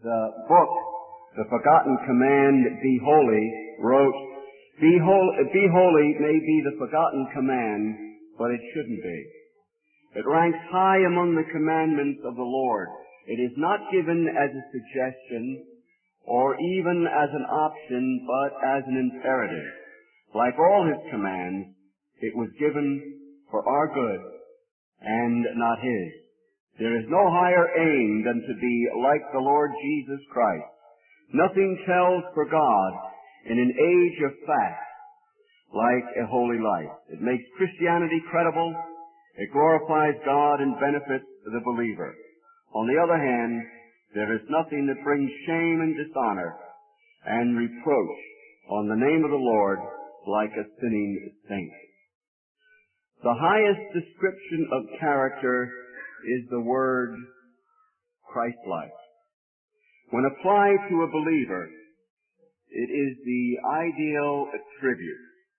book, The Forgotten Command, Be Holy, wrote, Be holy may be the forgotten command, but it shouldn't be. It ranks high among the commandments of the Lord. It is not given as a suggestion or even as an option, but as an imperative. Like all His commands, it was given for our good and not His. There is no higher aim than to be like the Lord Jesus Christ. Nothing tells for God in an age of fact like a holy life. It makes Christianity credible. It glorifies God and benefits the believer. On the other hand, there is nothing that brings shame and dishonor and reproach on the name of the Lord like a sinning saint. The highest description of character is the word Christ-like. When applied to a believer, it is the ideal attribute.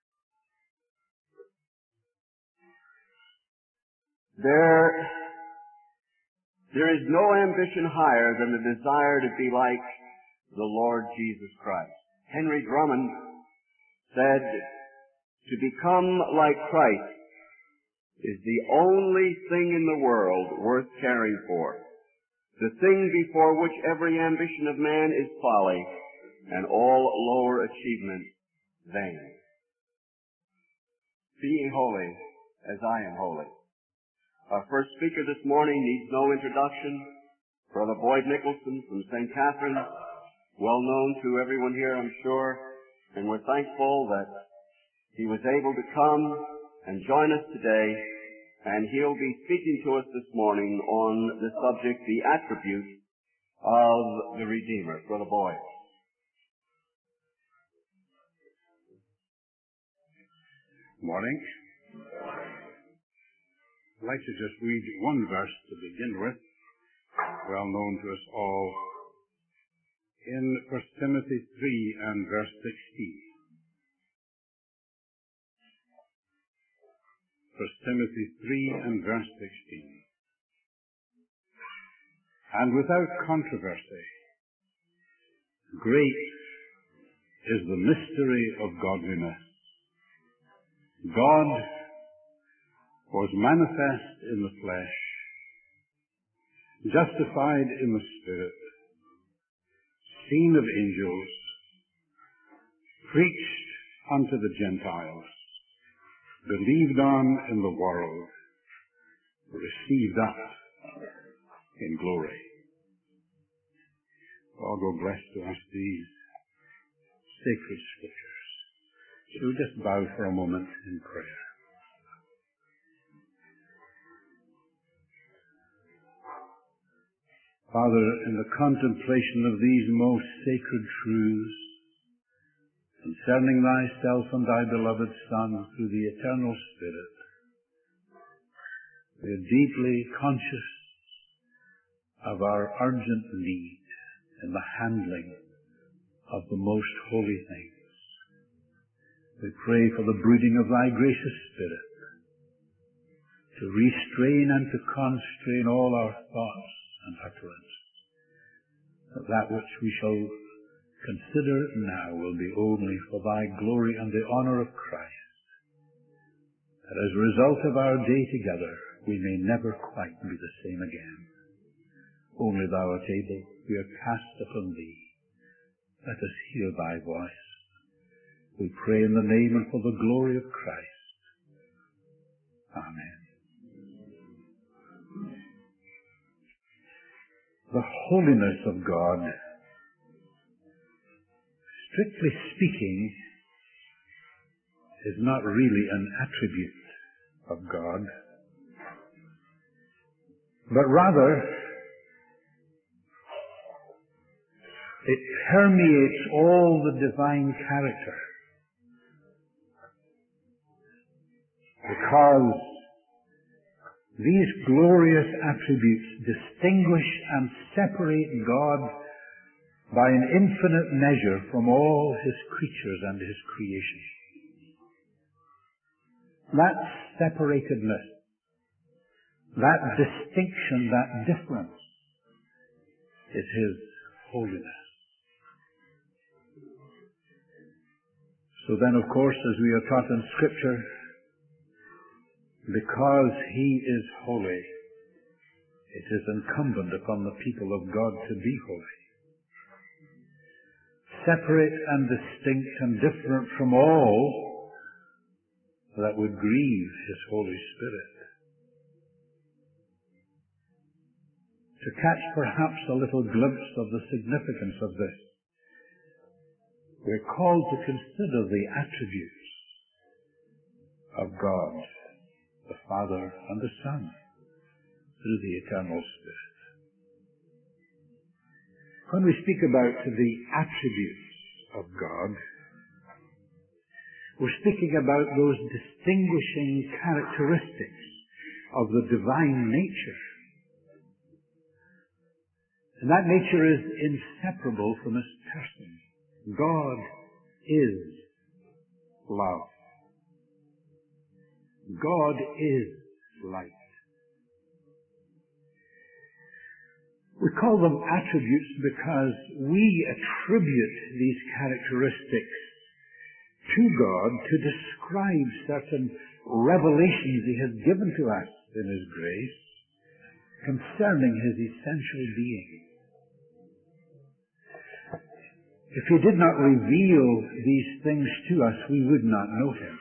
There is no ambition higher than the desire to be like the Lord Jesus Christ. Henry Drummond said, to become like Christ is the only thing in the world worth caring for. The thing before which every ambition of man is folly, and all lower achievement vain. Be ye holy as I am holy. Our first speaker this morning needs no introduction. Brother Boyd Nicholson from St. Catharines, well known to everyone here, I'm sure, and we're thankful that he was able to come and join us today, and he'll be speaking to us this morning on the subject, the attributes of the Redeemer. Brother Boyd. Morning. I'd like to just read one verse to begin with, well known to us all, in 1 Timothy 3 and verse 16. 1 Timothy 3 and verse 16. And without controversy, great is the mystery of godliness. God was manifest in the flesh, justified in the Spirit, seen of angels, preached unto the Gentiles, believed on in the world, received up in glory. God will bless to us these sacred scriptures. Shall we just bow for a moment in prayer? Father, in the contemplation of these most sacred truths concerning thyself and thy beloved Son through the eternal Spirit, we are deeply conscious of our urgent need in the handling of the most holy things. We pray for the brooding of thy gracious Spirit to restrain and to constrain all our thoughts and utterance, that which we shall consider now will be only for thy glory and the honor of Christ, that as a result of our day together we may never quite be the same again. Only thou art able, we are cast upon thee. Let us hear thy voice. We pray in the name and for the glory of Christ. Amen. The holiness of God, strictly speaking, is not really an attribute of God, but rather it permeates all the divine character, because these glorious attributes distinguish and separate God by an infinite measure from all His creatures and His creation. That separatedness, that distinction, that difference is His holiness. So then, of course, as we are taught in Scripture, because He is holy, it is incumbent upon the people of God to be holy. Separate and distinct and different from all that would grieve His Holy Spirit. To catch perhaps a little glimpse of the significance of this, we're called to consider the attributes of God, the Father and the Son, through the eternal Spirit. When we speak about the attributes of God, we're speaking about those distinguishing characteristics of the divine nature. And that nature is inseparable from His person. God is love. God is light. We call them attributes because we attribute these characteristics to God to describe certain revelations He has given to us in His grace concerning His essential being. If He did not reveal these things to us, we would not know Him.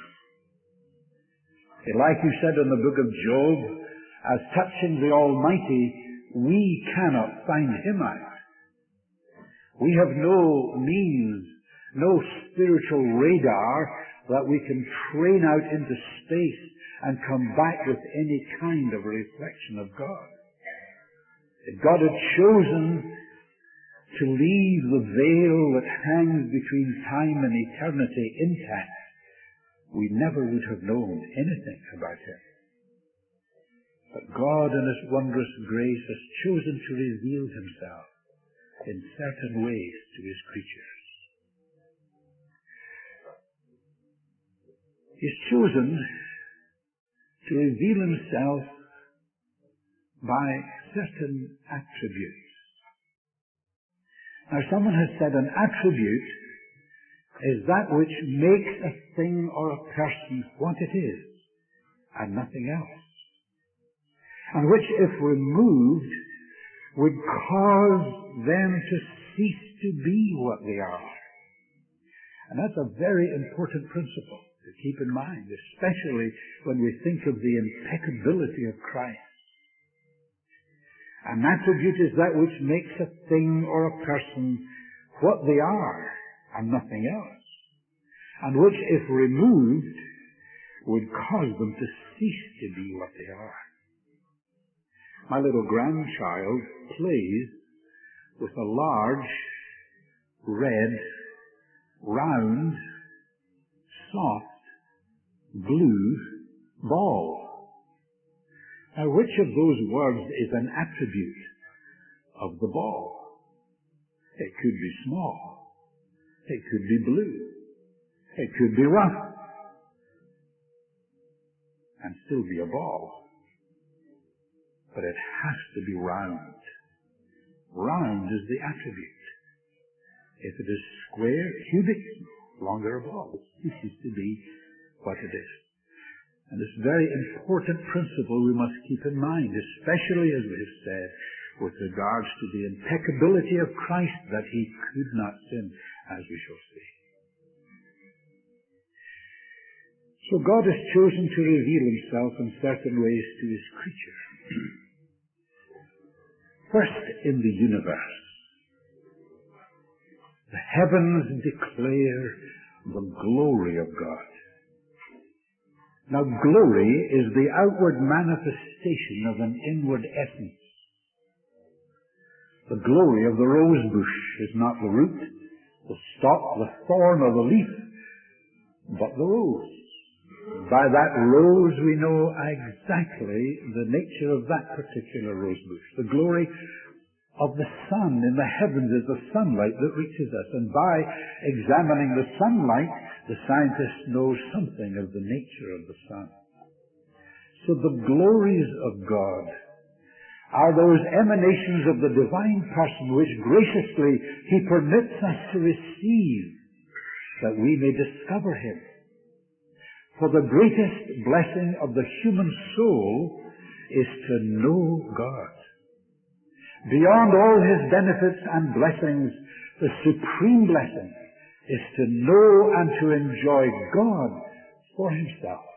Like you said in the book of Job, as touching the Almighty, we cannot find Him out. We have no means, no spiritual radar that we can train out into space and come back with any kind of reflection of God. If God had chosen to leave the veil that hangs between time and eternity intact, we never would have known anything about Him. But God in His wondrous grace has chosen to reveal Himself in certain ways to His creatures. He's chosen to reveal Himself by certain attributes. Now, someone has said an attribute is that which makes a thing or a person what it is, and nothing else. And which, if removed, would cause them to cease to be what they are. And that's a very important principle to keep in mind, especially when we think of the impeccability of Christ. An attribute is that which makes a thing or a person what they are and nothing else, and which, if removed, would cause them to cease to be what they are. My little grandchild plays with a large, red, round, soft, blue ball. Now, which of those words is an attribute of the ball? It could be small. It could be blue. It could be rough. And still be a ball. But it has to be round. Round is the attribute. If it is square, cubic, longer a ball. It ceases to be what it is. And this very important principle we must keep in mind, especially as we have said, with regards to the impeccability of Christ, that He could not sin, as we shall see. So God has chosen to reveal Himself in certain ways to His creature. First, in the universe. The heavens declare the glory of God. Now, glory is the outward manifestation of an inward essence. The glory of the rose bush is not the root, the stalk, the thorn, or the leaf, but the rose. By that rose we know exactly the nature of that particular rose bush. The glory of the sun in the heavens is the sunlight that reaches us. And by examining the sunlight, the scientist knows something of the nature of the sun. So the glories of God are those emanations of the divine person which graciously He permits us to receive, that we may discover Him. For the greatest blessing of the human soul is to know God. Beyond all His benefits and blessings, the supreme blessing is to know and to enjoy God for Himself.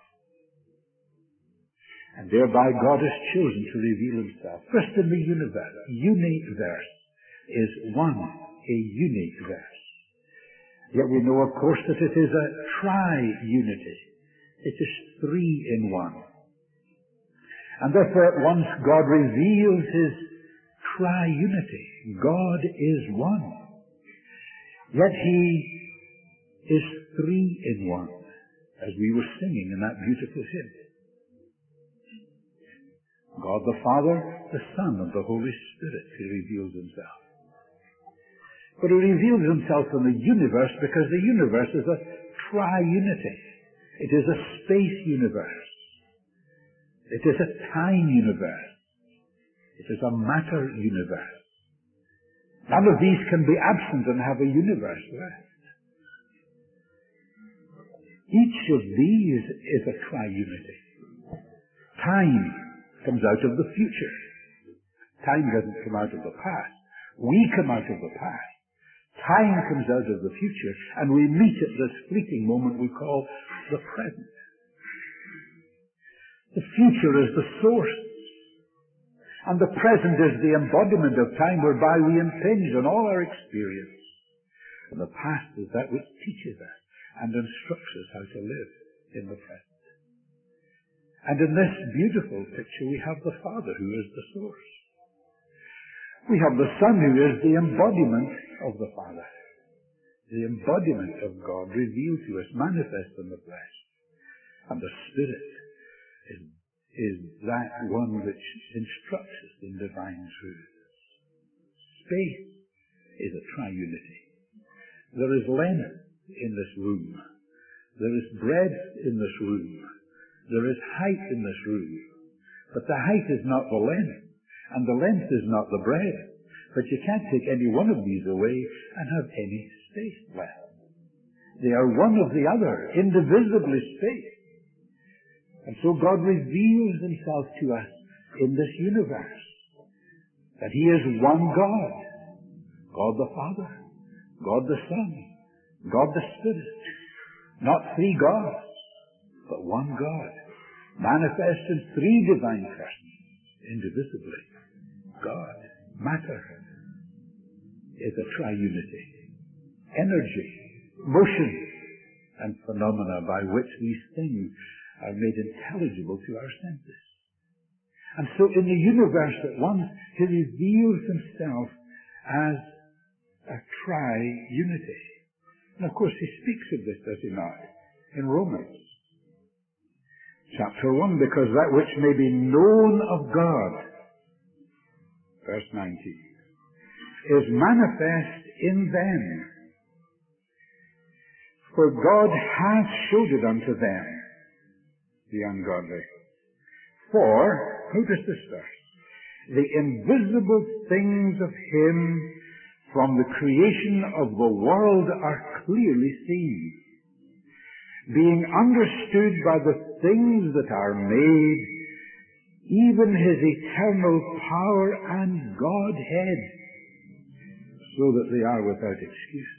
And thereby God has chosen to reveal Himself. First in the universe is one, a unique verse. Yet we know, of course, that it is a tri-unity. It is three in one. And therefore at once God reveals His tri-unity. God is one. Yet He is three in one, as we were singing in that beautiful hymn. God the Father, the Son, and the Holy Spirit, He reveals Himself. But He reveals Himself in the universe because the universe is a tri-unity. It is a space universe. It is a time universe. It is a matter universe. None of these can be absent and have a universe left. Each of these is a tri-unity. Time comes out of the future. Time doesn't come out of the past. We come out of the past. Time comes out of the future, and we meet at this fleeting moment we call the present. The future is the source, and the present is the embodiment of time whereby we impinge on all our experience. And the past is that which teaches us and instructs us how to live in the present. And in this beautiful picture we have the Father who is the source. We have the Son who is the embodiment of the Father. The embodiment of God revealed to us, manifest in the flesh. And the Spirit is that one which instructs us in divine truth. Space is a tri-unity. There is length in this room. There is breadth in this room. There is height in this room. But the height is not the length, and the length is not the breadth. But you can't take any one of these away and have any space left. They are one of the other, indivisibly spaced. And so God reveals Himself to us in this universe. That He is one God. God the Father, God the Son, God the Spirit. Not three gods, but one God. Manifest in three divine persons, indivisibly. God, matter, is a tri-unity. Energy, motion, and phenomena by which these things are made intelligible to our senses. And so in the universe at once, He reveals Himself as a tri-unity. And of course He speaks of this, does He not? In Romans chapter 1, because that which may be known of God, verse 19, is manifest in them. For God hath showed it unto them, the ungodly. For, notice this verse, the invisible things of Him from the creation of the world are clearly seen, being understood by the things that are made, even His eternal power and Godhead, so that they are without excuse.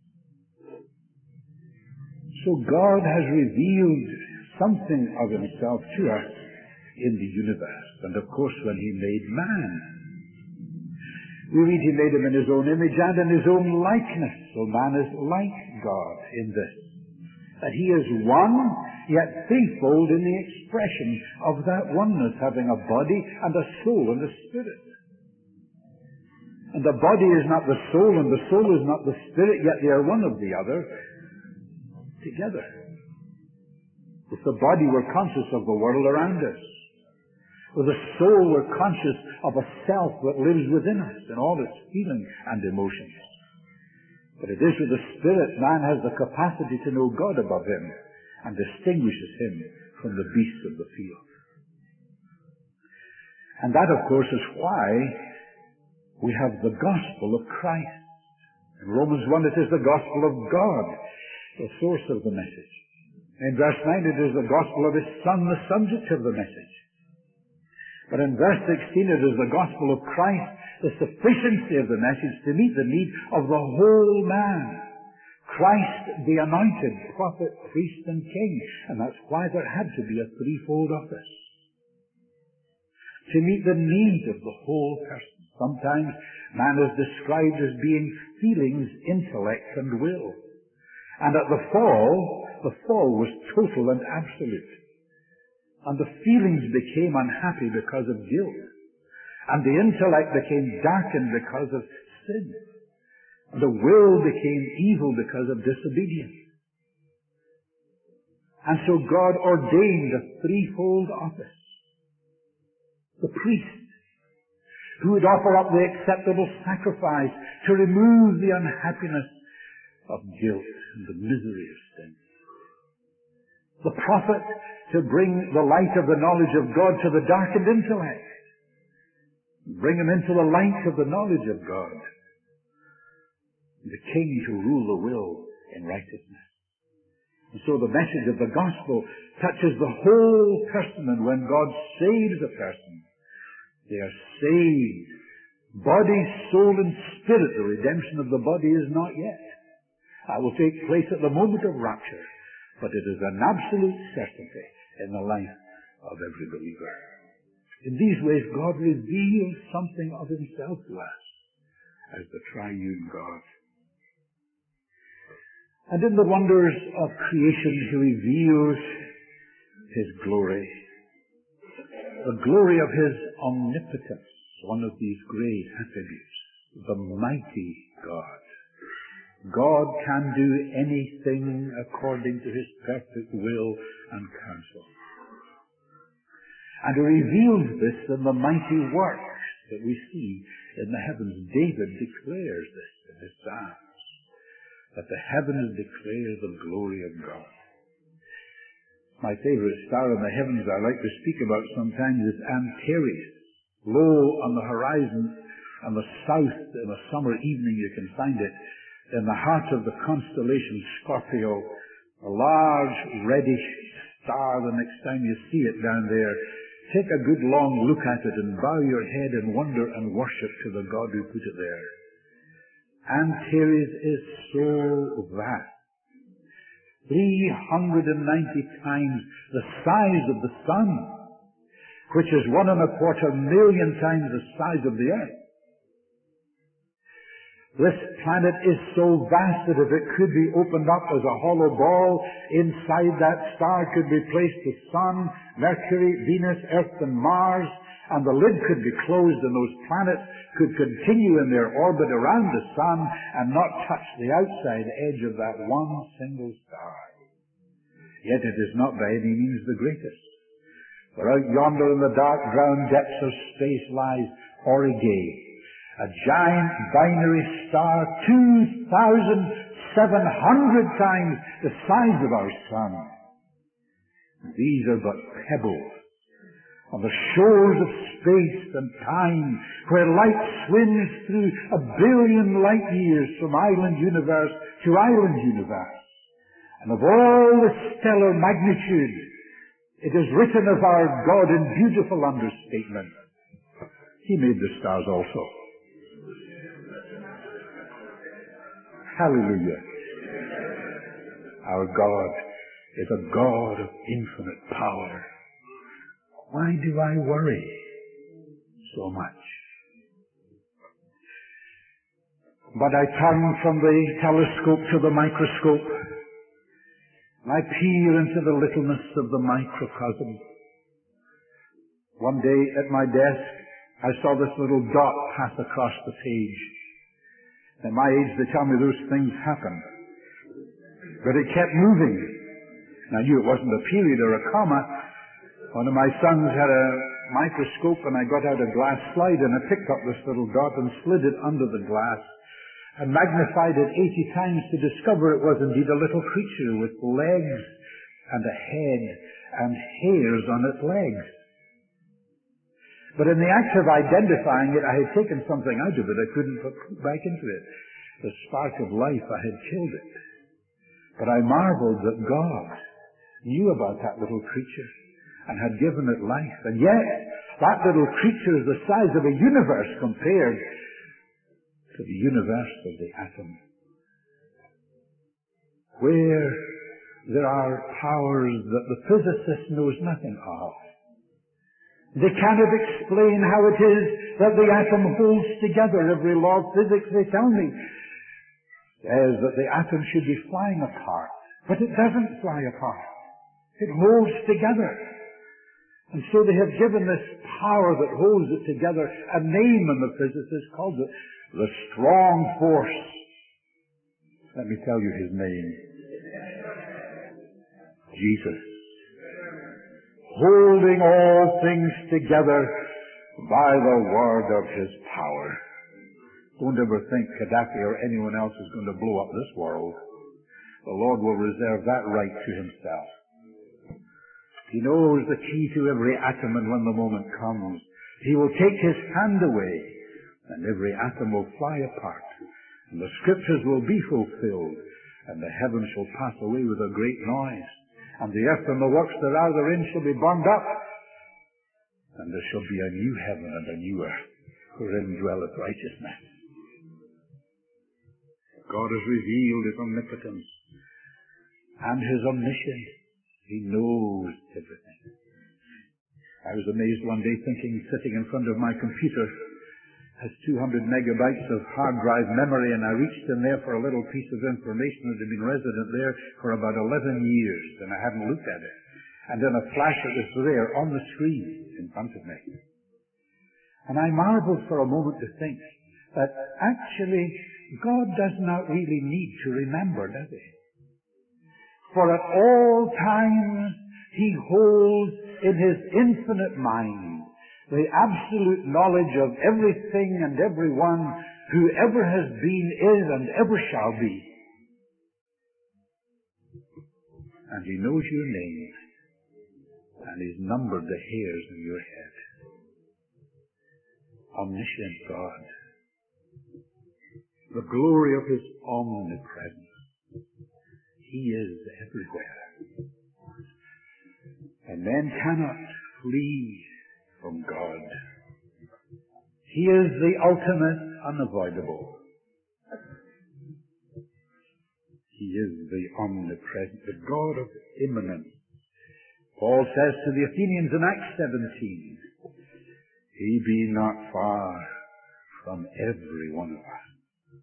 So God has revealed something of Himself to us in the universe. And of course when He made man, we read He made him in His own image and in His own likeness. So man is like God in this, that He is one, yet threefold in the expression of that oneness, having a body and a soul and a spirit. And the body is not the soul, and the soul is not the spirit, yet they are one of the other, together. If the body were conscious of the world around us, with the soul were conscious of a self that lives within us in all its feeling and emotions. But it is with the Spirit man has the capacity to know God above him and distinguishes Him from the beasts of the field. And that, of course, is why we have the gospel of Christ. In Romans 1, it is the gospel of God, the source of the message. In verse 9, it is the gospel of His Son, the subject of the message. But in verse 16, it is the gospel of Christ, the sufficiency of the message to meet the need of the whole man. Christ, the anointed prophet, priest, and king. And that's why there had to be a threefold office. To meet the need of the whole person. Sometimes man is described as being feelings, intellect, and will. And at the fall was total and absolute. And the feelings became unhappy because of guilt. And the intellect became darkened because of sin. And the will became evil because of disobedience. And so God ordained a threefold office. The priest, who would offer up the acceptable sacrifice to remove the unhappiness of guilt and the misery of sin. The prophet, to bring the light of the knowledge of God to the darkened intellect. Bring him into the light of the knowledge of God. The king to rule the will in righteousness. And so the message of the gospel touches the whole person, and when God saves a person, they are saved. Body, soul, and spirit. The redemption of the body is not yet. That will take place at the moment of rapture. But it is an absolute certainty in the life of every believer. In these ways, God reveals something of Himself to us as the triune God. And in the wonders of creation, He reveals His glory. The glory of His omnipotence, one of these great attributes, the mighty God. God can do anything according to His perfect will and counsel. And He reveals this in the mighty works that we see in the heavens. David declares this in his Psalms, that the heavens declare the glory of God. My favorite star in the heavens I like to speak about sometimes is Antares. Low on the horizon on the south in a summer evening you can find it in the heart of the constellation Scorpio, a large reddish star. The next time you see it down there, take a good long look at it and bow your head in wonder and worship to the God who put it there. Antares is so vast. 390 times the size of the sun, which is 1.25 million times the size of the earth. This planet is so vast that if it could be opened up as a hollow ball, inside that star could be placed the sun, Mercury, Venus, Earth, and Mars, and the lid could be closed and those planets could continue in their orbit around the sun and not touch the outside edge of that one single star. Yet it is not by any means the greatest. For out yonder in the dark brown depths of space lies Aurigae, a giant binary star 2,700 times the size of our sun. These are but pebbles on the shores of space and time, where light swims through 1 billion light years from island universe to island universe. And of all the stellar magnitude, it is written of our God in beautiful understatement. He made the stars also. Hallelujah. Our God is a God of infinite power. Why do I worry so much? But I turn from the telescope to the microscope, and I peer into the littleness of the microcosm. One day at my desk, I saw this little dot pass across the page. At my age, they tell me those things happen. But it kept moving. And I knew it wasn't a period or a comma. One of my sons had a microscope, and I got out a glass slide, and I picked up this little dot and slid it under the glass and magnified it 80 times to discover it was indeed a little creature with legs and a head and hairs on its legs. But in the act of identifying it, I had taken something out of it I couldn't put back into it. The spark of life, I had killed it. But I marveled that God knew about that little creature and had given it life. And yet, that little creature is the size of a universe compared to the universe of the atom, where there are powers that the physicist knows nothing of. They cannot explain how it is that the atom holds together. Every law of physics, they tell me, says that the atom should be flying apart. But it doesn't fly apart. It holds together. And so they have given this power that holds it together a name, and the physicist calls it the strong force. Let me tell you his name. Jesus. Holding all things together by the word of his power. Don't ever think Gaddafi or anyone else is going to blow up this world. The Lord will reserve that right to himself. He knows the key to every atom, and when the moment comes, he will take his hand away, and every atom will fly apart, and the scriptures will be fulfilled, and the heavens shall pass away with a great noise, and the earth and the works therein shall be burned up, and there shall be a new heaven and a new earth, wherein dwelleth righteousness. God has revealed his omnipotence and his omniscience. He knows everything. I was amazed one day thinking, sitting in front of my computer, has 200 megabytes of hard drive memory, and I reached in there for a little piece of information that had been resident there for about 11 years, and I hadn't looked at it. And in a flash it was there on the screen in front of me. And I marveled for a moment to think that actually God does not really need to remember, does he? For at all times he holds in his infinite mind the absolute knowledge of everything and everyone who ever has been, is, and ever shall be. And he knows your name, and he's numbered the hairs on your head. Omniscient God. The glory of his omnipresence. He is everywhere. And men cannot flee from God. He is the ultimate unavoidable. He is the omnipresent, the God of immanence. Paul says to the Athenians in Acts 17, he be not far from every one of us.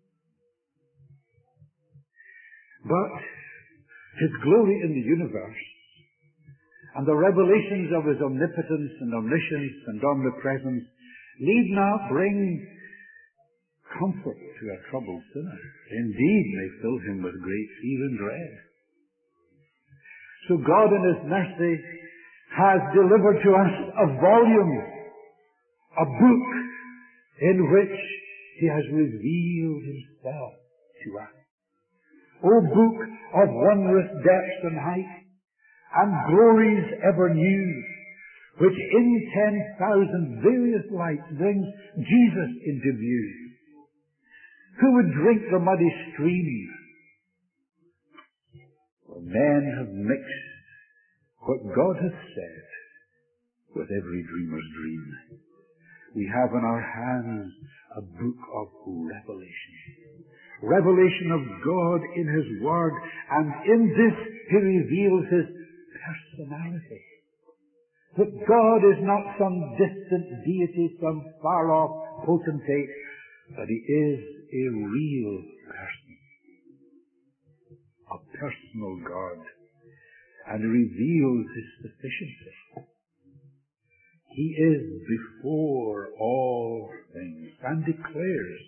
But his glory in the universe and the revelations of his omnipotence and omniscience and omnipresence need not bring comfort to a troubled sinner. Indeed, may fill him with great fear and dread. So God in his mercy has delivered to us a volume, a book in which he has revealed himself to us. O book of wondrous depths and height, and glories ever new, which in 10,000 various lights brings Jesus into view. Who would drink the muddy stream? For men have mixed what God has said with every dreamer's dream. We have in our hands a book of revelation. Revelation of God in his word, and in this he reveals his personality. That God is not some distant deity, some far-off potentate, but he is a real person. A personal God. And reveals his sufficiency. He is before all things, and declares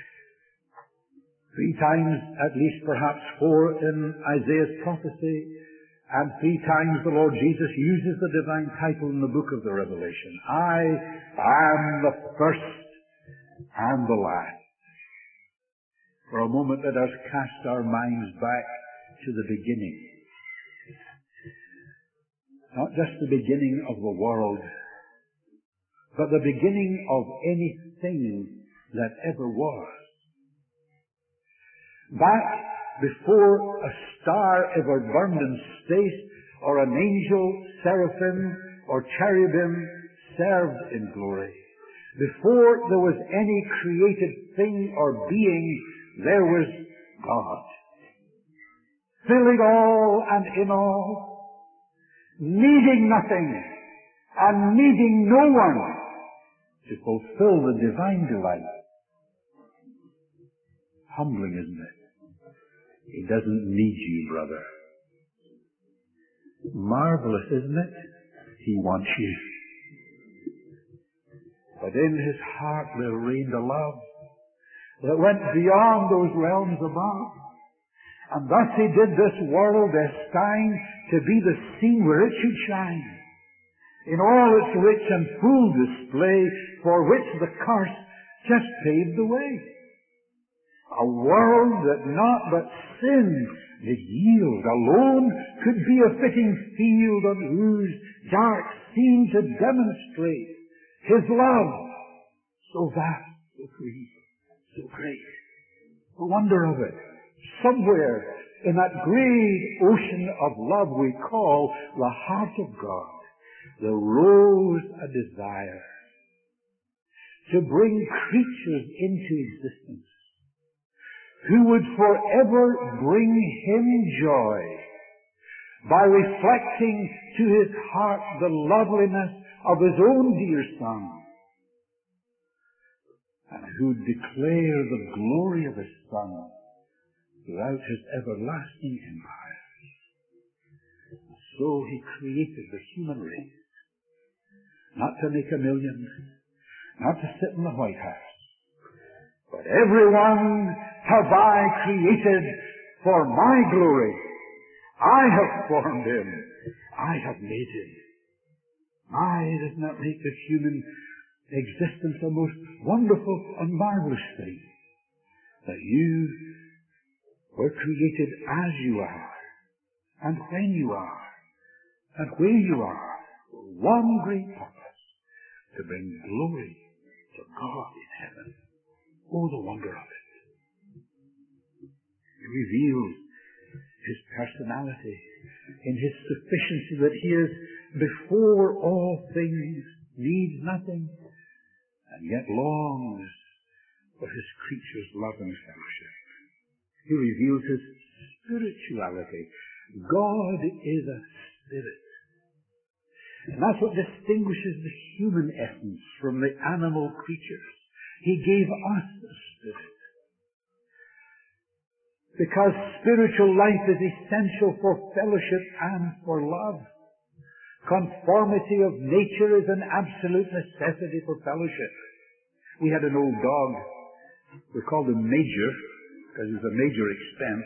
3 times, at least perhaps 4 in Isaiah's prophecy, and 3 times the Lord Jesus uses the divine title in the book of the Revelation. I am the first and the last. For a moment let us cast our minds back to the beginning. Not just the beginning of the world, but the beginning of anything that ever was. Back before a star ever burned in space, or an angel, seraphim, or cherubim served in glory, before there was any created thing or being, there was God, filling all and in all, needing nothing and needing no one to fulfill the divine delight. Humbling, isn't it? He doesn't need you, brother. Marvelous, isn't it? He wants you. But in his heart there reigned a love that went beyond those realms above. And thus he did this world destined to be the scene where it should shine, in all its rich and full display, for which the curse just paved the way. A world that not but sin did yield alone could be a fitting field on whose dark scene to demonstrate his love, so vast, so free, so great. The wonder of it, somewhere in that great ocean of love we call the heart of God, there rose a desire to bring creatures into existence who would forever bring him joy by reflecting to his heart the loveliness of his own dear Son, and who'd declare the glory of his Son throughout his everlasting empire. So he created the human race, not to make a million, not to sit in the White House, but everyone have I created for my glory. I have formed him. I have made him. Doesn't that make the human existence a most wonderful and marvelous thing? That you were created as you are, and when you are, and where you are, for one great purpose, to bring glory to God in heaven. Oh, the wonder of it. He reveals his personality in his sufficiency, that he is before all things, needs nothing, and yet longs for his creatures' love and fellowship. He reveals his spirituality. God is a spirit. And that's what distinguishes the human essence from the animal creatures. He gave us a spirit. Because spiritual life is essential for fellowship and for love. Conformity of nature is an absolute necessity for fellowship. We had an old dog. We called him Major, because he was a major expense.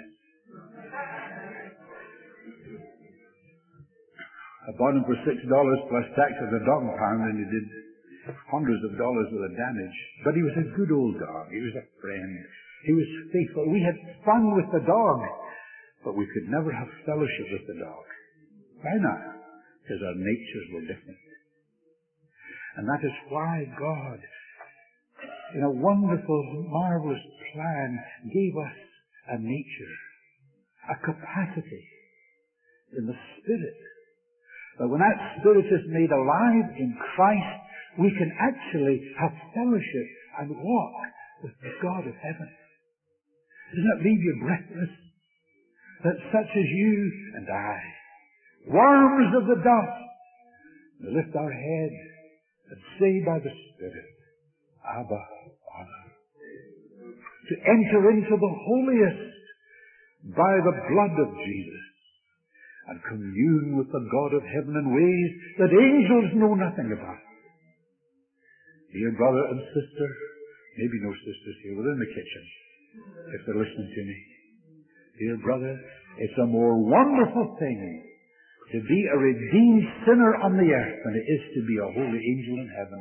I bought him for $6 plus tax at the dog pound, and he did hundreds of dollars worth of damage. But he was a good old dog. He was a friend. He was faithful. We had fun with the dog, but we could never have fellowship with the dog. Why not? Because our natures were different. And that is why God, in a wonderful, marvelous plan, gave us a nature, a capacity in the Spirit. But when that Spirit is made alive in Christ, we can actually have fellowship and walk with the God of heaven. Doesn't that leave you breathless? That such as you and I, worms of the dust, may lift our head and say by the Spirit, Abba, Father. To enter into the holiest by the blood of Jesus and commune with the God of heaven in ways that angels know nothing about. Dear brother and sister, maybe no sisters here, within the kitchen, if they're listening to me. Dear brother, it's a more wonderful thing to be a redeemed sinner on the earth than it is to be a holy angel in heaven.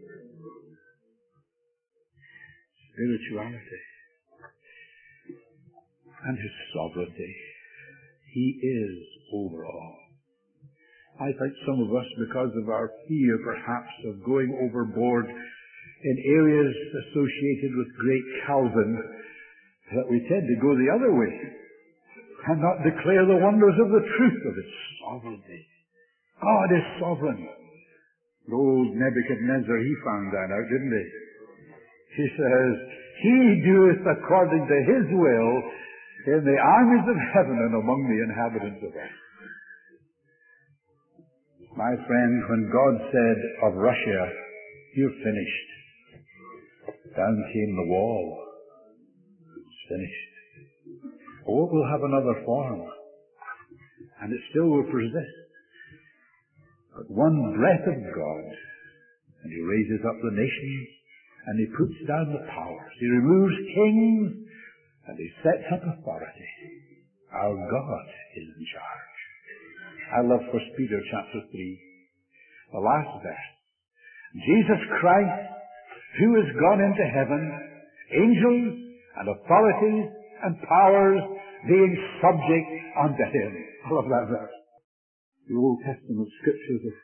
Spirituality and his sovereignty. He is over all. I think some of us, because of our fear perhaps of going overboard in areas associated with great Calvin, that we tend to go the other way and not declare the wonders of the truth of its sovereignty. God is sovereign. Old Nebuchadnezzar, he found that out, didn't he? He says, He doeth according to His will in the armies of heaven and among the inhabitants of earth. My friend, when God said of Russia, you're finished, down came the wall. It's finished. Oh, it will have another form, and it still will persist. But one breath of God, and He raises up the nations, and He puts down the powers. He removes kings, and He sets up authority. Our God is in charge. I love 1 Peter chapter 3, the last verse. Jesus Christ, who is gone into heaven, angels and authorities and powers being subject unto Him. I love that verse. The Old Testament scriptures are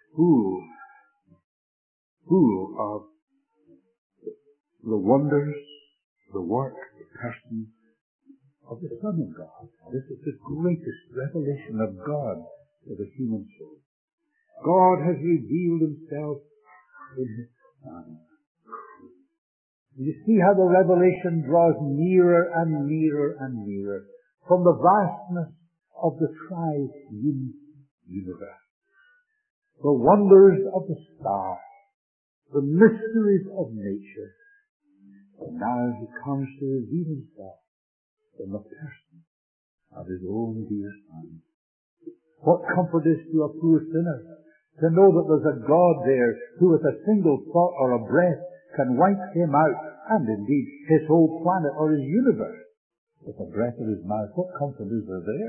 full of the wonders, the work, the person of the Son of God. This is the greatest revelation of God to the human soul. God has revealed Himself in His Son. You see how the revelation draws nearer and nearer and nearer from the vastness of the triune universe. The wonders of the stars, the mysteries of nature. And now He comes to reveal Himself in the person of His own dear Son. What comfort is to a poor sinner to know that there's a God there who with a single thought or a breath can wipe him out, and indeed his whole planet or his universe, with a breath of His mouth. What comfort is there there?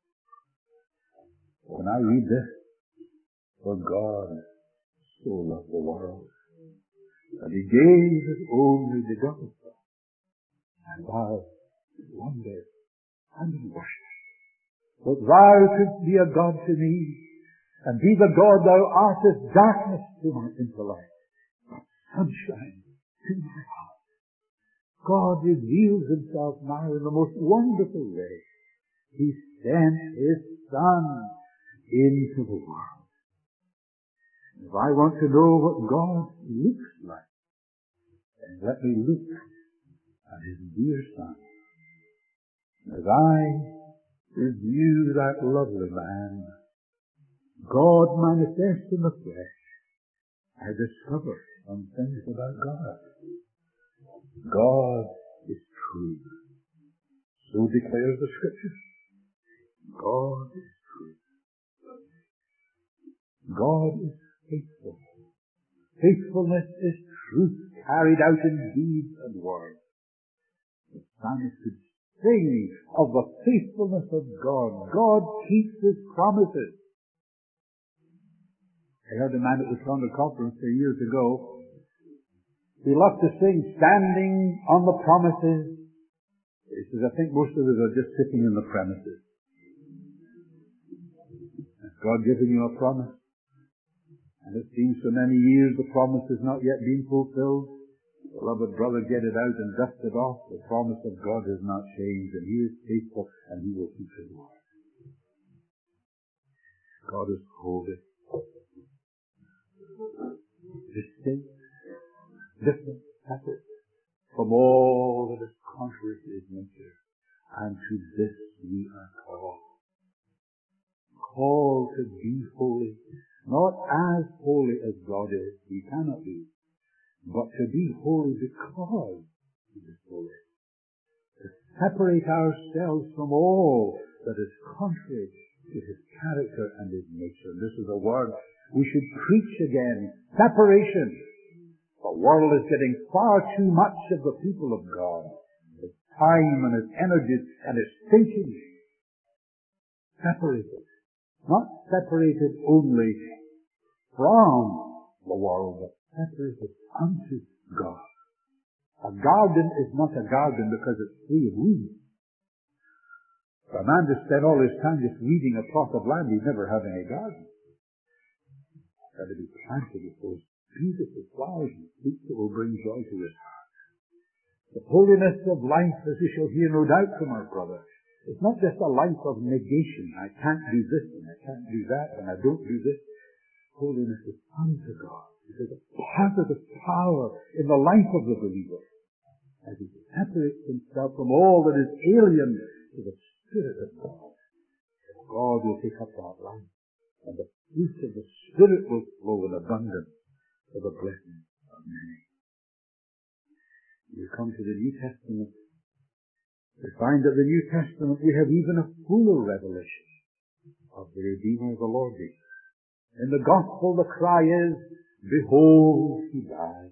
When I read this, for God so loved the world, that He gave His only begotten Son, and thou wonder and worship that Thou couldst be a God to me, and be the God Thou art as darkness to my intellect, but sunshine to my heart. God reveals Himself now in the most wonderful way. He sent His Son into the world. If I want to know what God looks like, then let me look at His dear Son. As I review that lovely man, God manifest in the flesh, I discover some things about God. God is true. So declares the Scriptures. God is true. God is faithful. Faithfulness is truth carried out in deed and word. The psalmist could sing of the faithfulness of God. God keeps His promises. I heard a man at the Toronto Conference years ago. He loved to sing, standing on the promises. He says, I think most of us are just sitting in the premises. Has God given you a promise? And it seems for many years the promise has not yet been fulfilled. Beloved brother, get it out and dust it off. The promise of God has not changed, and He is faithful, and He will keep His word. God is holy. Distinct, different, separate from all that is contrary to His nature. And to this we are called. Called to be holy. Not as holy as God is. He cannot be. But to be holy because He is holy. To separate ourselves from all that is contrary to His character and His nature. This is a word we should preach again. Separation. The world is getting far too much of the people of God. Its time and its energies and its thinking. Separated. Not separated only from the world, but separated unto God. A garden is not a garden because it's free of weeds. For a man to spend all his time just weeding a plot of land, he's never having a garden. That it be planted with those beautiful flowers and fruits that will bring joy to his heart. The holiness of life, as we shall hear no doubt from our brother, it's not just a life of negation. I can't do this and I can't do that and I don't do this. Holiness is unto God. It is a positive power in the life of the believer as he separates himself from all that is alien to the Spirit of God. God will take up that life, and the fruit of the Spirit will flow in abundance for the blessing of many. You come to the New Testament, we find that the New Testament we have even a fuller revelation of the Redeemer of the Lord Jesus. In the Gospel the cry is, behold, he died.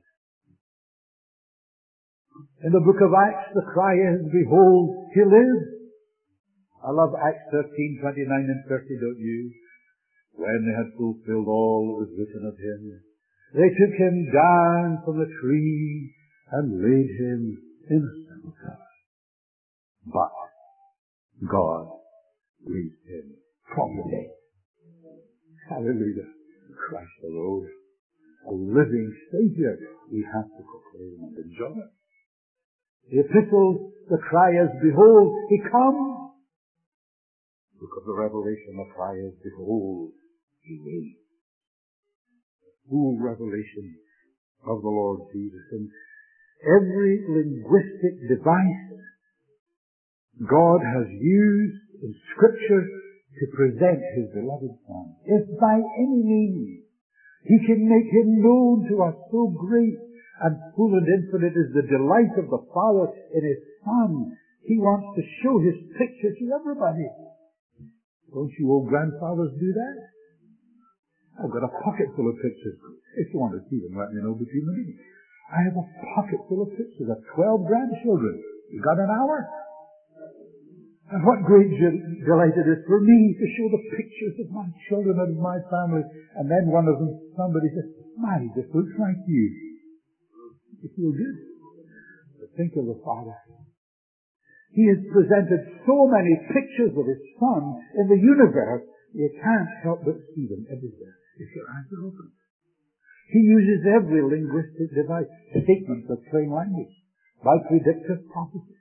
In the book of Acts the cry is, behold, he lives. I love Acts 13, 29 and 30, don't you? When they had fulfilled all that was written of him, they took him down from the tree and laid him in a sepulchre. But God raised him from the dead. Hallelujah. Christ arose. A living Savior we have to proclaim and enjoy. The epistle, the cry is, behold, he comes. Book of the Revelation, the cry is, behold, he reigns. Full revelation of the Lord Jesus. And every linguistic device God has used in Scripture to present his beloved Son. If by any means he can make him known to us, so great and full and infinite is the delight of the Father in his Son, he wants to show his picture to everybody. Don't you old grandfathers do that? I've got a pocket full of pictures. If you want to see them, let me know between the meetings. I have a pocket full of pictures of 12 grandchildren. You got an hour? And what great delight it is for me to show the pictures of my children and my family. And then one of them, somebody says, my, this looks like you. You feel good. But think of the Father. He has presented so many pictures of his Son in the universe, you can't help but see them everywhere if your eyes are open. He uses every linguistic device, statements of plain language, by predictive prophecy.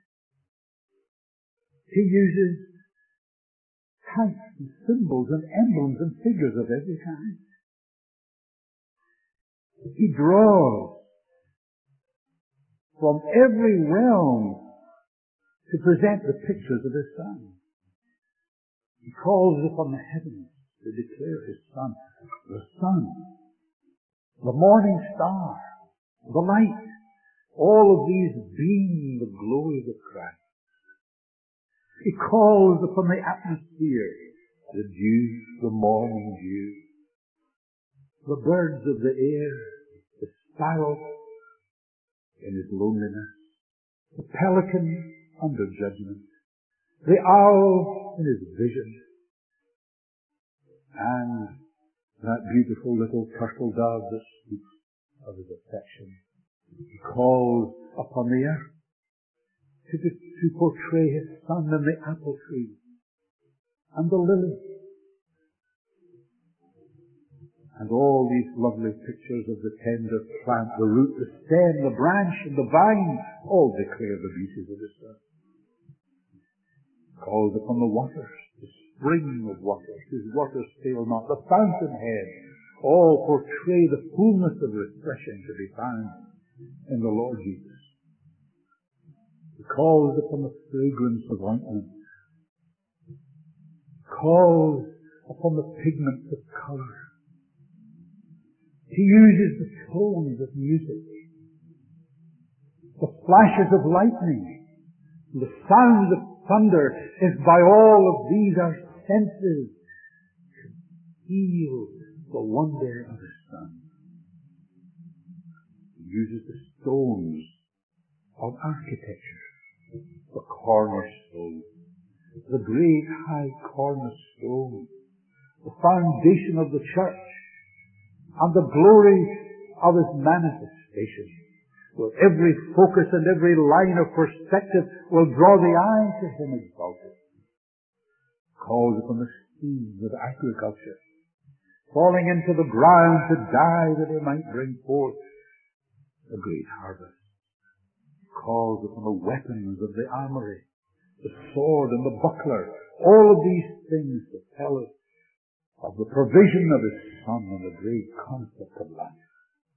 He uses types and symbols and emblems and figures of every kind. He draws from every realm to present the pictures of his Son. He calls upon the heavens to declare his Son, the morning star, the light, all of these beam the glory of Christ. He calls upon the atmosphere, the dew, the morning dew, the birds of the air, the sparrow in his loneliness, the pelican under judgment, the owl in his vision, and that beautiful little turtle dove that speaks of his affection. He calls upon the earth to portray his Son in the apple tree and the lily. And all these lovely pictures of the tender plant, the root, the stem, the branch, and the vine, all declare the beauties of his Son. He calls upon the waters, the spring of waters, whose waters fail not, the fountainhead, all portray the fullness of refreshing to be found in the Lord Jesus. He calls upon the fragrance of ointment, calls upon the pigments of color. He uses the tones of music, the flashes of lightning, the sounds of thunder, if by all of these our senses can feel the wonder of his Son. He uses the stones of architecture, the cornerstone, the great high cornerstone, the foundation of the church, and the glory of his manifestation, where every focus and every line of perspective will draw the eye to him exalted. Calls upon the schemes of agriculture, falling into the ground to die that he might bring forth a great harvest. He calls upon the weapons of the armory, the sword and the buckler, all of these things to tell us of the provision of his Son and the great concept of life.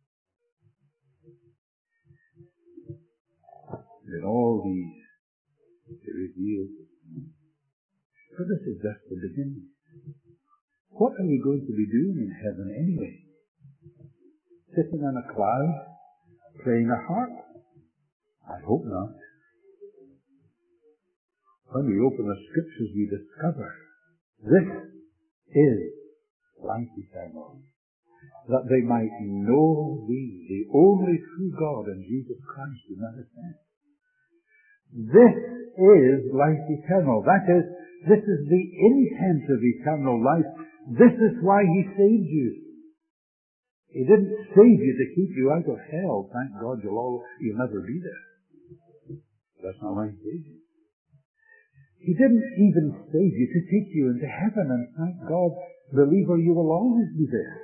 In all these, he reveals his Son. For this is just the beginning. What are we going to be doing in heaven anyway? Sitting on a cloud, playing a harp? I hope not. When we open the Scriptures, we discover this is life eternal, that they might know thee, the only true God, and Jesus Christ whom thou hast sent. This is life eternal. That is, this is the intent of eternal life. This is why he saved you. He didn't save you to keep you out of hell. Thank God you'll never be there. That's not why he saved you. He didn't even save you to take you into heaven, and thank God, believer, you will always be there.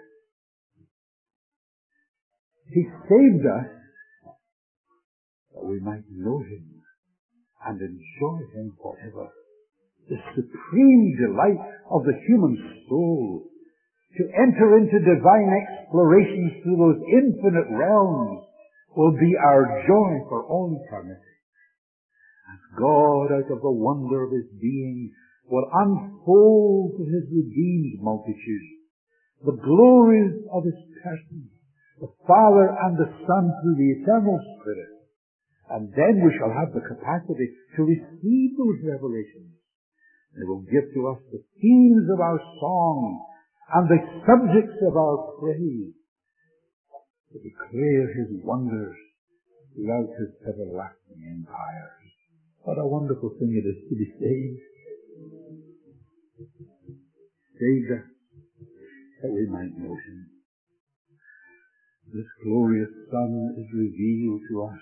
He saved us that we might know him and enjoy him forever. The supreme delight of the human soul to enter into divine explorations through those infinite realms will be our joy for all eternity. And God, out of the wonder of his being, will unfold to his redeemed multitude the glories of his person, the Father and the Son through the eternal Spirit. And then we shall have the capacity to receive those revelations. They will give to us the themes of our song and the subjects of our praise, to declare his wonders throughout his everlasting empire. What a wonderful thing it is to be saved. Saved us that we might know him. This glorious Son is revealed to us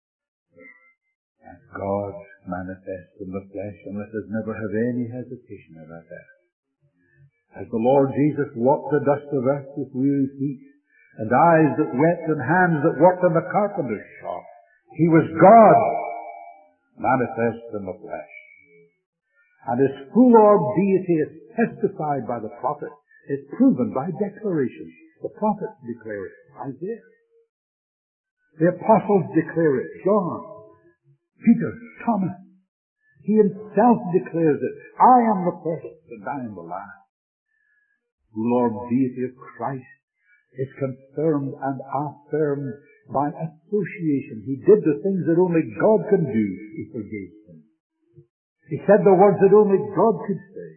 as God manifest in the flesh, and let us never have any hesitation about that. As the Lord Jesus walked the dust of earth with weary feet, and eyes that wept and hands that worked in the carpenter's shop, he was God manifest in the flesh. And his full orb deity is testified by the prophet, is proven by declaration. The prophets declare it. Isaiah. The apostles declare it. John, Peter, Thomas. He himself declares it. I am the first and I am the last. The Lord deity of Christ is confirmed and affirmed by association. He did the things that only God can do. He forgave them. He said the words that only God could say.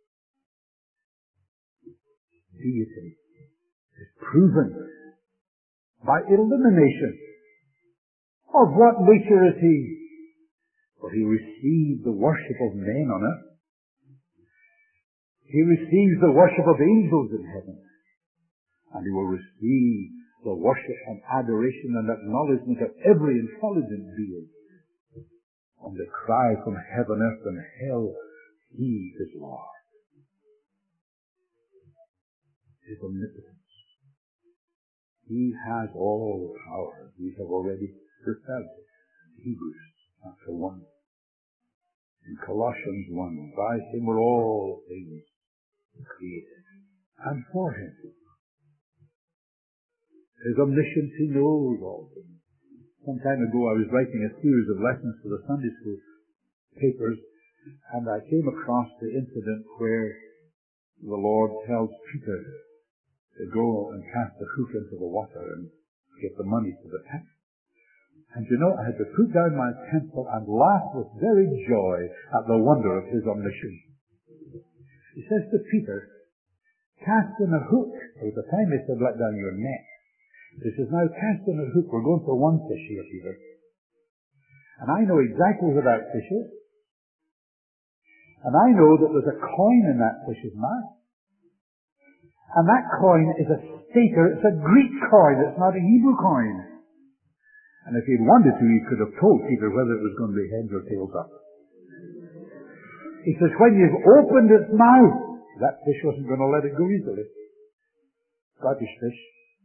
Deity is proven by elimination. Of what nature is he? For he received the worship of men on earth. He receives the worship of angels in heaven. And he will receive the worship and adoration and acknowledgement of every intelligent being. And the cry from heaven, earth, and hell, he is Lord. His omnipotence. He has all power. We have already referred to Hebrews chapter 1. In Colossians 1, by him were all things created, and for him. His omniscience, he knows all things. Some time ago I was writing a series of lessons for the Sunday school papers, and I came across the incident where the Lord tells Peter to go and cast a hook into the water and get the money for the tax. And you know, I had to put down my pencil and laugh with very joy at the wonder of his omniscience. He says to Peter, cast in a hook. There was a time he said, let down your net. He says, now cast in a hook. We're going for one fish here, Peter. And I know exactly where that fish is. And I know that there's a coin in that fish's mouth. And that coin is a stater. It's a Greek coin. It's not a Hebrew coin. And if he'd wanted to, he could have told Peter whether it was going to be heads or tails up. He says, when you've opened its mouth, that fish wasn't going to let it go easily. Scottish fish.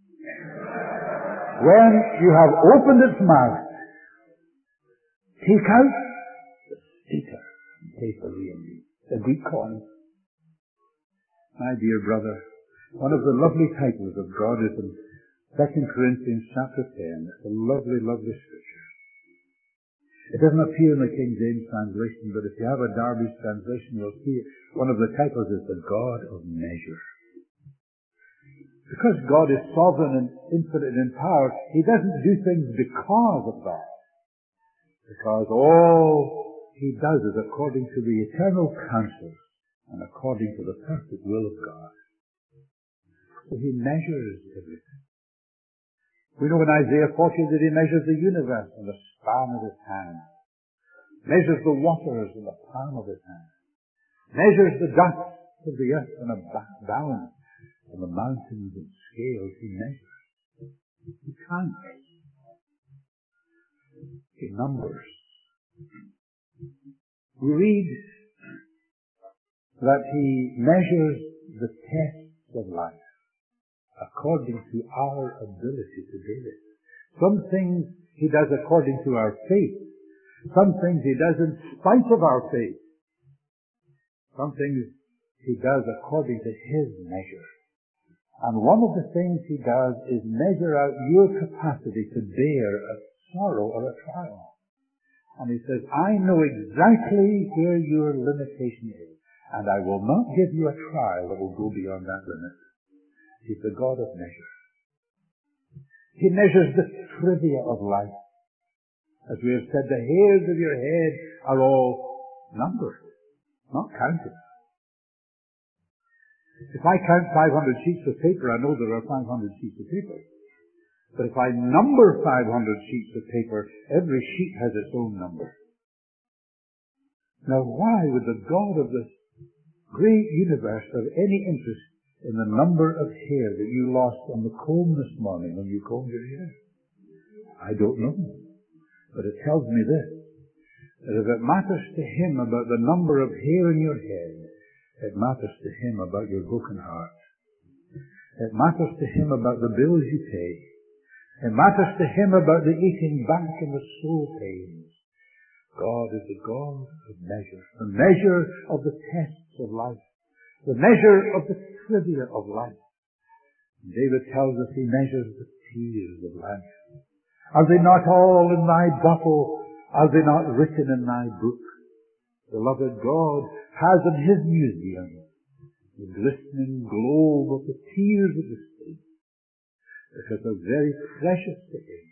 When you have opened its mouth, take out the stater and take the Greek coin. My dear brother, one of the lovely titles of God is in 2 Corinthians chapter 10. It's a lovely, lovely scripture. It doesn't appear in the King James translation, but if you have a Darby's translation, you'll see it. One of the titles is the God of measure. Because God is sovereign and infinite in power, He doesn't do things because of that. Because all He does is according to the eternal counsel and according to the perfect will of God. So He measures everything. We know in Isaiah 40 that He measures the universe in the span of His hand. Measures the waters in the palm of His hand. Measures the dust of the earth in a balance. And the mountains and scales He measures. He counts. He numbers. We read that He measures the tests of life according to our ability to do it. Some things He does according to our faith. Some things He does in spite of our faith. Some things He does according to His measure. And one of the things He does is measure out your capacity to bear a sorrow or a trial. And He says, I know exactly where your limitation is, and I will not give you a trial that will go beyond that limit. He's the God of measure. He measures the trivia of life. As we have said, the hairs of your head are all numbered, not counted. If I count 500 sheets of paper, I know there are 500 sheets of paper. But if I number 500 sheets of paper, every sheet has its own number. Now why would the God of this great universe have any interest in the number of hair that you lost on the comb this morning when you combed your hair? I don't know. But it tells me this, that if it matters to Him about the number of hair in your head, it matters to Him about your broken heart. It matters to Him about the bills you pay. It matters to Him about the aching back and the soul pains. God is the God of measure. The measure of the tests of life. The measure of the trivia of life. David tells us He measures the tears of life. Are they not all in thy bottle? Are they not written in thy book? Beloved, God has in His museum the glistening globe of the tears of the saints, because they're very precious to Him.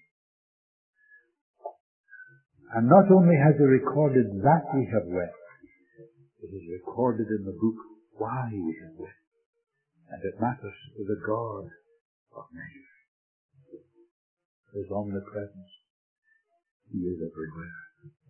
And not only has He recorded that we have wept, it is recorded in the book why we have wept. And it matters to the God of measure. His omnipresence. He is everywhere.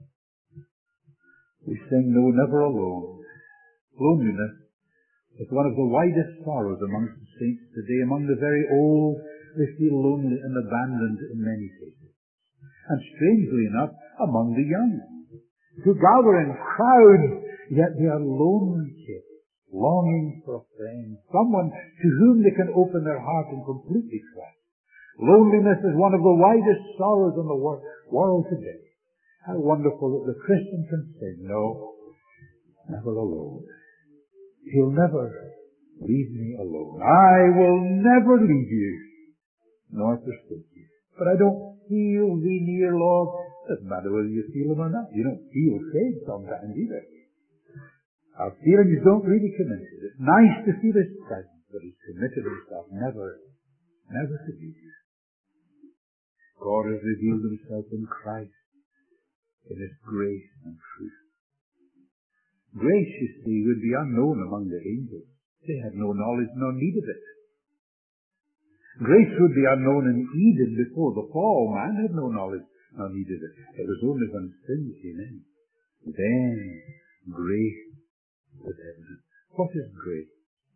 We sing, No, Never Alone. Loneliness is one of the widest sorrows amongst the saints today. Among the very old, they feel lonely and abandoned in many cases. And strangely enough, among the young, who gather in crowds, yet they are lonely kids, longing for a friend, someone to whom they can open their heart and completely trust. Loneliness is one of the widest sorrows in the world today. How wonderful that the Christian can say, No, never alone. He'll never leave me alone. I will never leave you, nor forsake you. But I don't feel thee near, Lord. Doesn't matter whether you feel him or not. You don't feel faith sometimes either. Our feelings don't really commit it. It's nice to feel His presence, but He's committed Himself never to leave you. God has revealed Himself in Christ, in His grace and truth. Grace, you see, would be unknown among the angels. They had no knowledge nor need of it. Grace would be unknown in Eden before the fall. Man had no knowledge nor need of it. It was only when sin came in. Then grace was evident. What is grace?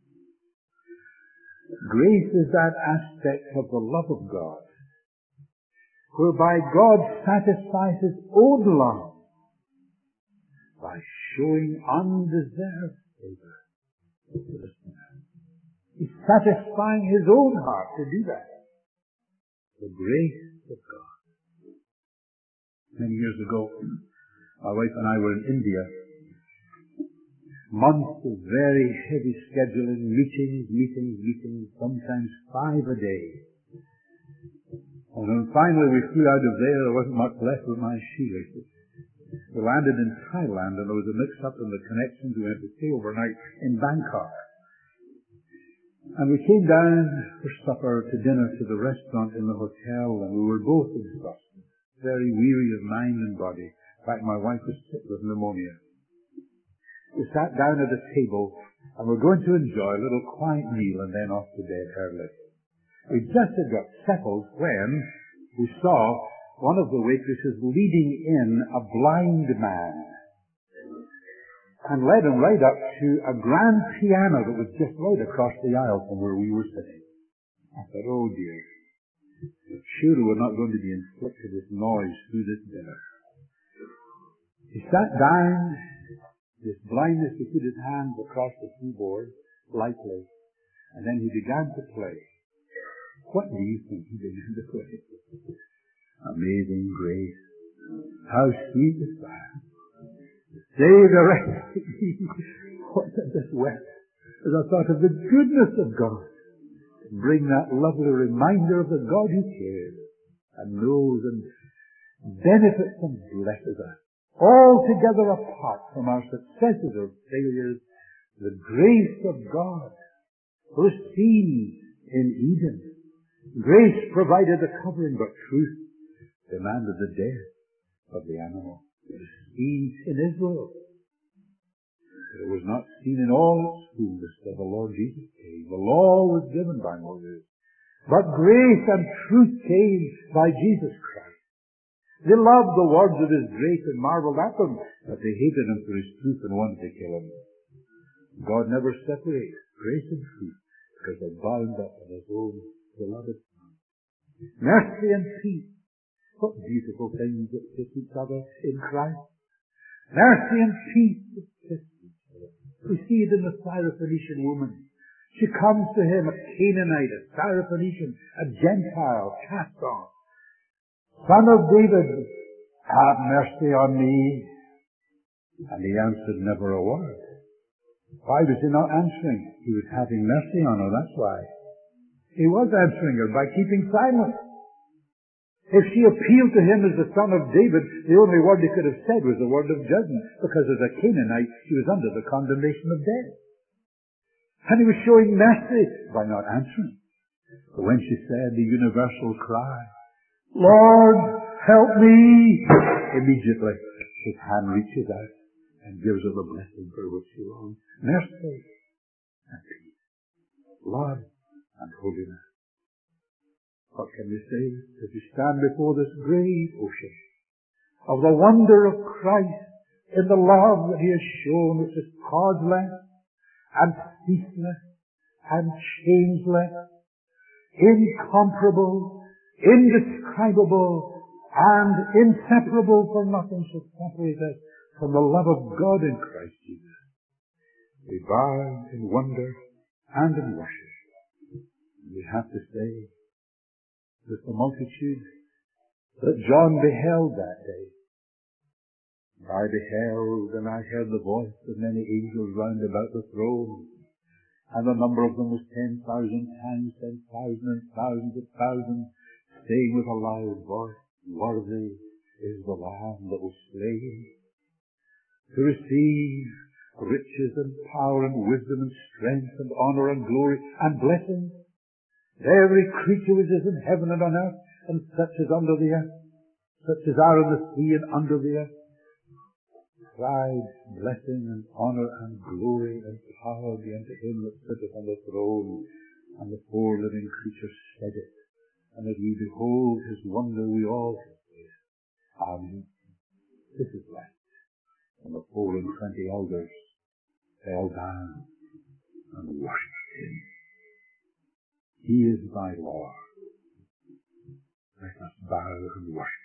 Grace is that aspect of the love of God whereby God satisfies His own love by showing undeserved favor to the sinner. It's satisfying his own heart to do that. The grace of God. Many years ago, my wife and I were in India. Months of very heavy scheduling, meetings, sometimes 5 a day. And when finally we flew out of there wasn't much left of my shoelaces. We landed in Thailand and there was a mix-up in the connections. We had to stay overnight in Bangkok. And we came down for supper to dinner to the restaurant in the hotel, and we were both exhausted, very weary of mind and body. In fact, my wife was sick with pneumonia. We sat down at a table and were going to enjoy a little quiet meal and then off to bed early. We just had got settled when we saw one of the waitresses leading in a blind man and led him right up to a grand piano that was just right across the aisle from where we were sitting. I thought, oh dear, surely we're not going to be inflicted with noise through this dinner. He sat down, this blindness, he put his hands across the keyboard lightly, and then he began to play. What do you think he began to play? Amazing Grace. How sweet the sound. Save the rest of me. What I just wept as I thought of the goodness of God. Bring that lovely reminder of the God who cares and knows and benefits and blesses us. Altogether apart from our successes or failures, the grace of God was seen in Eden. Grace provided the covering, but truth demanded the death of the animal. It was seen in Israel. It was not seen in all its fullness till the Lord Jesus came. The law was given by Moses, but grace and truth came by Jesus Christ. They loved the words of his grace and marveled at them, but they hated him for his truth and wanted to kill him. God never separates grace and truth because they're bound up in his own beloved Son. Mercy and peace. What beautiful things that fit each other in Christ. Mercy and peace that fit each other. We see it in the Syrophoenician woman. She comes to him, a Canaanite, a Syrophoenician, a Gentile, cast off. Son of David, have mercy on me. And he answered never a word. Why was he not answering? He was having mercy on her, that's why. He was answering her by keeping silent. If she appealed to him as the son of David, the only word he could have said was the word of judgment, because as a Canaanite, she was under the condemnation of death. And he was showing mercy by not answering. But when she said the universal cry, Lord, help me, immediately his hand reaches out and gives her the blessing for which she longs. Mercy and peace, love and holiness. What can we say as we stand before this great ocean of the wonder of Christ in the love that he has shown, which is causeless and ceaseless and changeless, incomparable, indescribable, and inseparable, for nothing shall separate us from the love of God in Christ Jesus. We bow in wonder and in worship. We have to say, with the multitude that John beheld that day. I beheld, and I heard the voice of many angels round about the throne, and the number of them was 10,000 times 10,000 and thousands of thousands, saying with a loud voice, Worthy is the Lamb that was slain to receive riches and power and wisdom and strength and honor and glory and blessing. Every creature which is in heaven and on earth, and such as under the earth, such as are in the sea and under the earth, cried, blessing and honor and glory and power be unto him that sitteth on the throne. And the 4 living creatures said it. And as we behold his wonder, we all say, Amen. This is right. And the 24 elders fell down and worshipped him. He is thy Lord. Let us bow and worship.